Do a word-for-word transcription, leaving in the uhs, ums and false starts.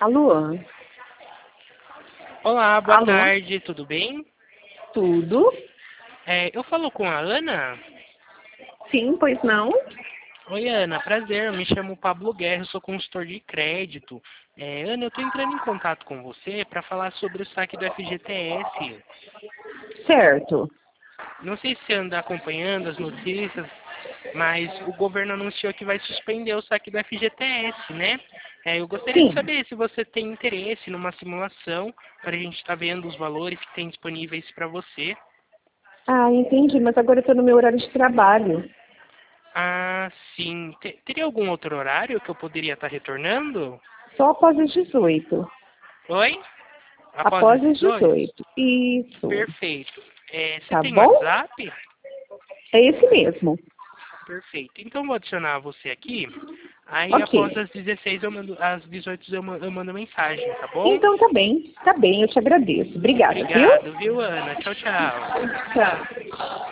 Alô? Olá, boa Alô? tarde, tudo bem? Tudo? É, eu falo com a Ana? Sim, pois não? Oi, Ana, prazer, eu me chamo Pablo Guerra, eu sou consultor de crédito. É, Ana, eu estou entrando em contato com você para falar sobre o saque do F G T S. Certo. Não sei se você anda acompanhando as notícias, mas o governo anunciou que vai suspender o saque do F G T S, né? É, eu gostaria de Sim. saber se você tem interesse numa simulação para a gente estar vendo os valores que tem disponíveis para você. Ah, entendi, mas agora eu estou no meu horário de trabalho. Ah, sim. Te- Teria algum outro horário que eu poderia estar retornando? Só após as dezoito. Oi? Após as Após as dezoito? dezoito. Isso. Perfeito. É, você Tá tem bom? WhatsApp? É esse mesmo. Perfeito. Então vou adicionar você aqui. Aí após Ok. as dezesseis eu mando, às dezoito eu ma- eu mando mensagem, tá bom? Então tá bem. Tá bem, eu te agradeço. Obrigada, viu? Obrigado, viu, Ana? Tchau, tchau. Tchau.